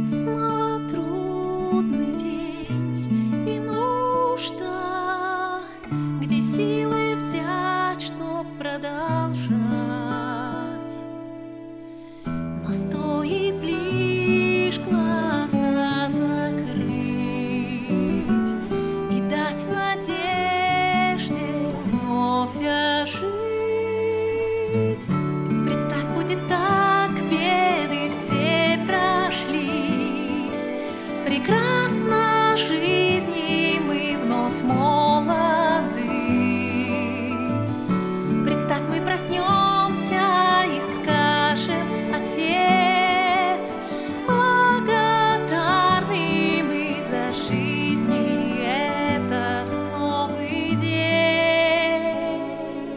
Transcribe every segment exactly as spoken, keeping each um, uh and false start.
Снова трудный день и нужда, где силы взять, чтоб продолжать. Но стоит лишь глаза закрыть и дать надежде вновь ожить. Представь, будет так, беды все прошли, прекрасна жизнь, и мы вновь молоды. Представь, мы проснемся и скажем: Отец, благодарны мы за жизнь и этот новый день.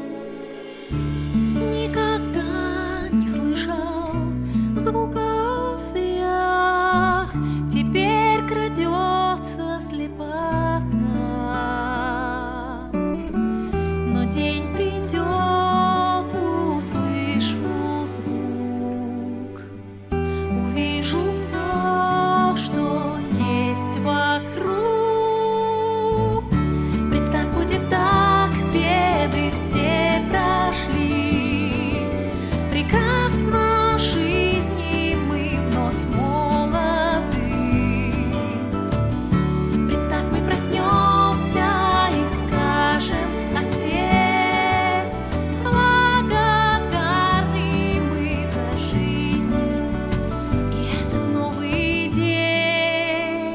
Никогда не слышал звуков я, теперь крадется слепота. Но день придет, услышу звук, увижу все, что есть вокруг. Представь, будет так, беды все прошли, прекрасна жизнь, и мы вновь молоды. Представь, мы проснемся и скажем: Отец, благодарны мы за жизнь и этот новый день.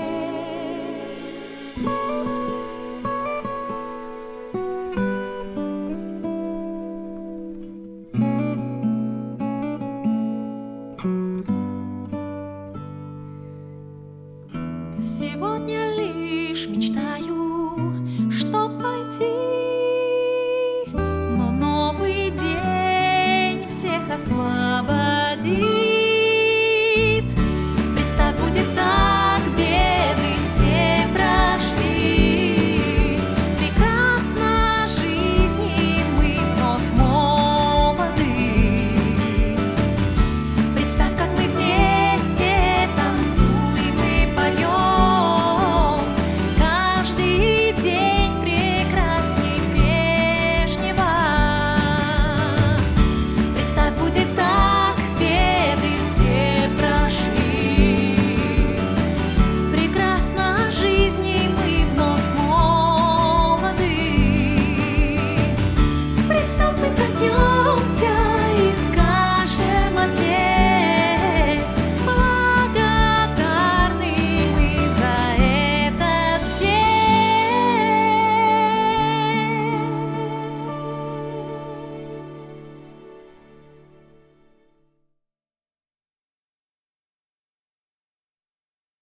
Сегодня лишь мечтаю